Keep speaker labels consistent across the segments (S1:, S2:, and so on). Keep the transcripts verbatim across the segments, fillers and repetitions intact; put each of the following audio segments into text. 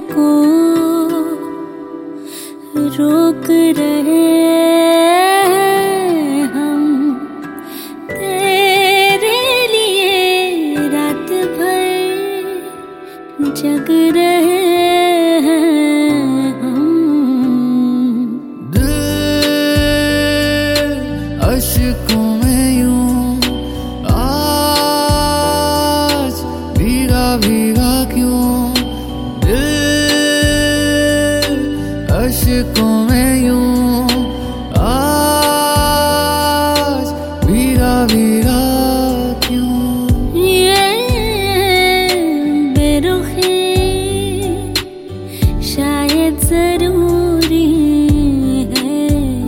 S1: को रोक रहे हैं हम, तेरे लिए रात भर जग रहे हैं हम।
S2: दिल अश्कों में यूं आज भीगा भीगा क्यों, दिल अश्कों में यूं आज भीगा भीगा क्यों।
S1: ये बेरुखी शायद जरूरी है,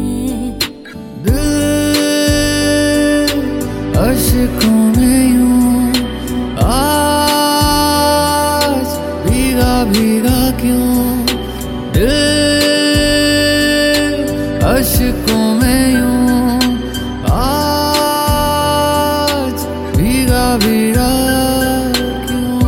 S2: दिल अश्कों में यूं आज भीगा भीगा क्यों, दिल अश्कों में यूं आज भीगा भीगा क्यों।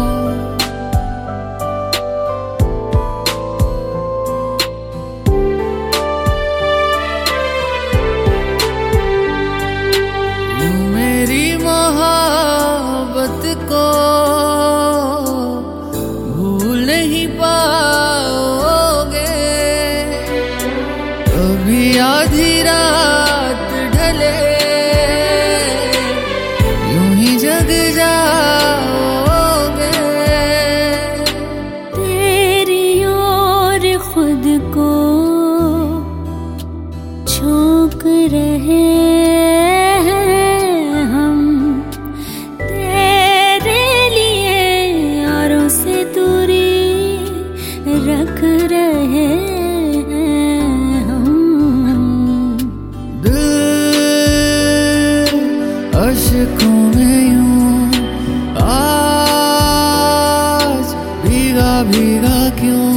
S2: यूं मेरी मोहब्बत को भूल नहीं पाओगे, कभी आधी रात ढले यूं ही जग जाओगे।
S1: तेरी ओर खुद को झोंक रहे हैं हम, तेरे लिए औरों से दूरी रख रहे हैं हम।
S2: दिल अश्कों में यूं आज भीगा भीगा क्यों,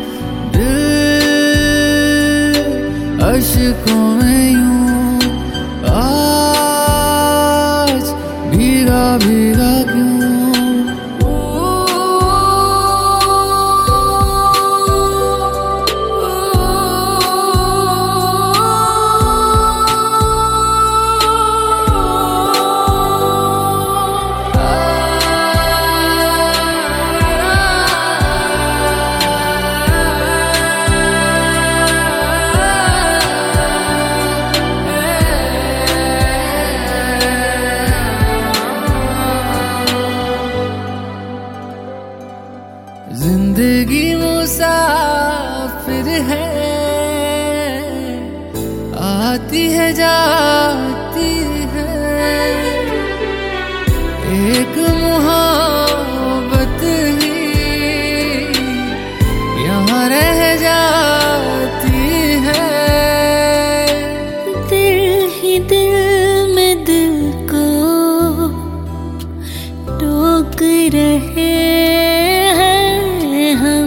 S2: दिल अश्कों में यूं आज भीगा भीगा क्यों। जिंदगी मुसाफिर है, आती है जाती है, एक मोहब्बत ही यहाँ रह जाती है।
S1: दिल ही दिल में दिल को टोक रहे हैं हम,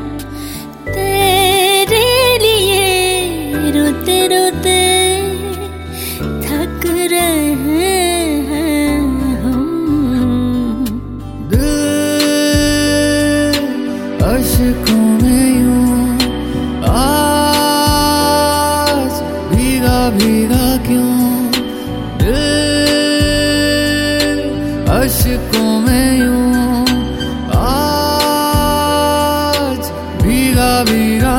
S1: तेरे लिए रोते रोते थक रहे हैं हम।
S2: दिल अश्कों में यूं आज भीगा भीगा क्यों, दिल अश्कों में यूं आज भीगा भीगा